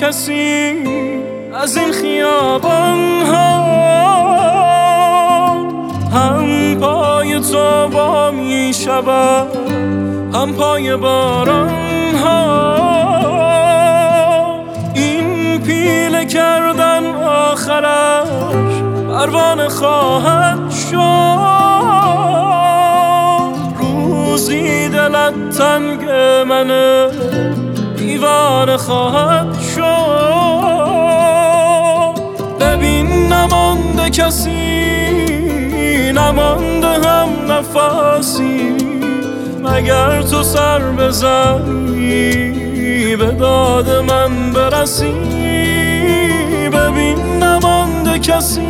کسی از این خیابان ها، هم پای تو با می شود هم پای باران ها. این پیله کردن آخرش پروانه خواهد شد، روزی دلت تنگ منه دیوانه خواهد شد. ببین نمانده کسی، نمانده هم نفسی، مگر تو سر بزنی به داد من برسی. ببین نمانده کسی،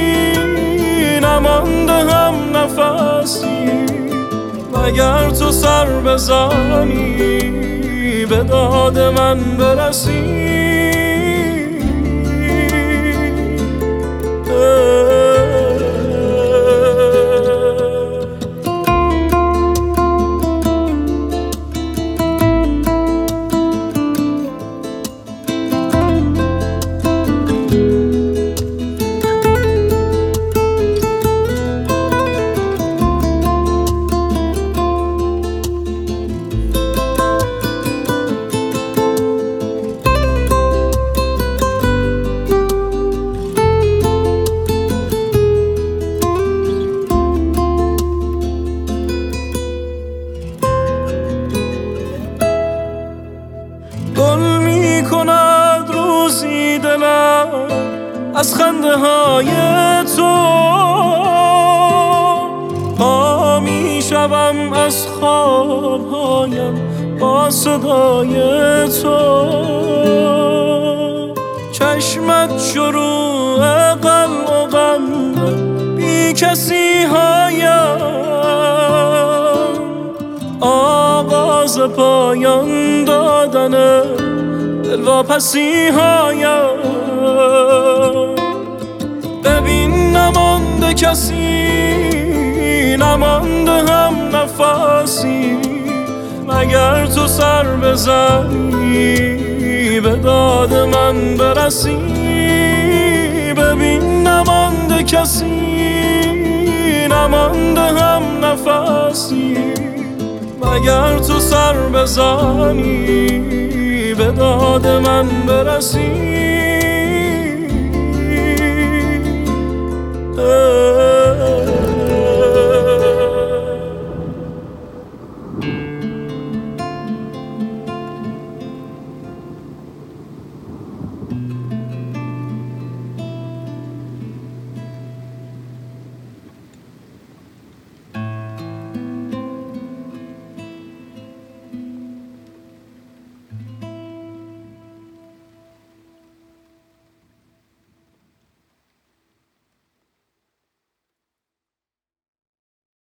نمانده هم نفسی، مگر تو سر بزنی به داد من برسی. گل می کند روزی دلم از خنده های تو، پا می شوم از خواب هایم با صدای تو. چشمت شروع قلب و بنده بی کسی هایم، آغاز پایان دادن دلواپسی هایم. ببین نمانده کسی، نمانده هم نفسی، مگر تو سر بزنی به داد من برسی. ببین نمانده کسی، نمانده هم نفسی، مگر تو سر بزنی به داد من برسی.